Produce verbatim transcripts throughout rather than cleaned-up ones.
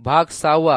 भाग सहावा.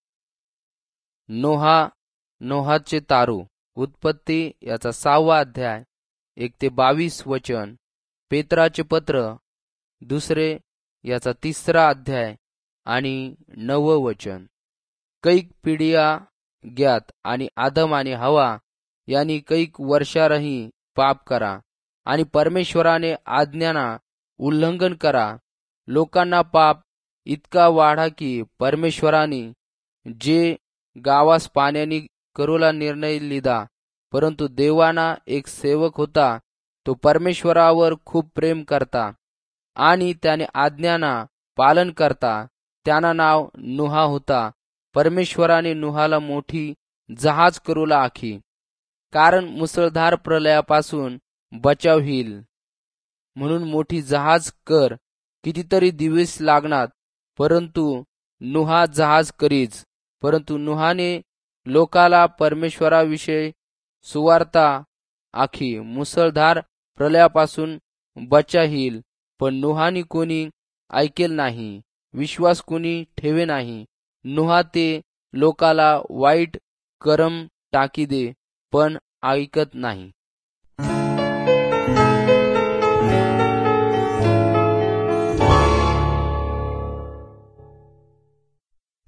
नोहा नोहाचे तारू. उत्पत्ती याचा सहावा अध्याय एक ते बावीस वचन. पेत्राचे पत्र दुसरे याचा तिसरा अध्याय आणि नववं वचन. कैक पिढिया ज्ञात आणि आदम आणि हवा यांनी कैक वर्षारही पाप करा आणि परमेश्वराने आज्ञाना उल्लंघन करा. लोकांना पाप इतका वाढा की परमेश्वराने जे गावास पाण्याने करूला निर्णय लिदा, परंतु देवाना एक सेवक होता तो परमेश्वरावर खूप प्रेम करता आणि त्याने आज्ञाना पालन करता. त्याना नाव नुहा होता. परमेश्वराने नुहाला मोठी जहाज करूला आखी, कारण मुसळधार प्रलयापासून बचाव होईल म्हणून मोठी जहाज कर. कितीतरी दिवस लागणार, परंतु नुहा जहाज करीच. परंतु नुहाने लोकाला परमेश्वराविषयी सुवार्ता आखी मुसळधार प्रलयापासून बचा होईल. पण नुहाने कोणी ऐकेल नाही, विश्वास कोणी ठेवे नाही. नुहा ते लोकाला वाईट करम टाकी दे, पण ऐकत नाही.